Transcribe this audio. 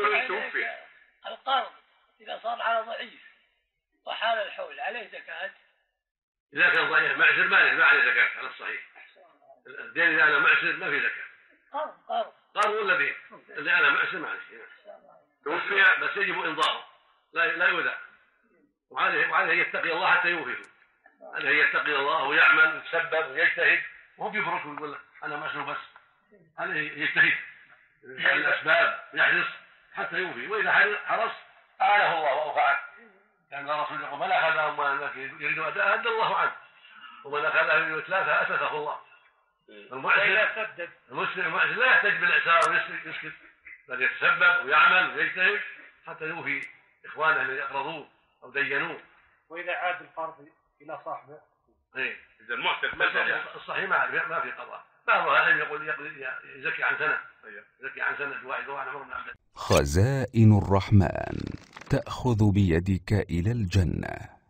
رجل توفي. القرض إذا صار على ضعيف وحال الحول عليه زكاة؟ إذا كان ضعيف معسر ما عليه زكاة على الصحيح. الدين إذا أنا معسر ما في زكاة. قرض ولا دين؟ اللي أنا معسر ما عليه توفي بس يجب إنظاره لا يودع، وعليه يتقي الله حتى يوفيه. عليه يتقي الله ويعمل ويتسبب ويجتهد، وهو بيفرق ويقول أنا معسر بس. عليه يجتهد الأسباب يحرص حتى يوفي، وإذا حرص أعانه الله وأوفعه، لأن الرسول يقول من أخذ أموال الناس يريد أداء أدى الله عنه، ومن أخذها يريد إتلافها أتلفه الله. المسلم المعسر لا يحتاج بالإعسار ويسكت، بل يتسبب ويعمل ويجتهد حتى يوفي إخوانه الذين أقرضوه أو دينوه. وإذا عاد القرض إلى صاحبه إذا المعتق الصحيح ما في قضاء. بعض العلم يقول يزكي عن سنة، يزكي عن سنة واحد وعن عمر بن عبد الله. خزائن الرحمن تأخذ بيدك إلى الجنة.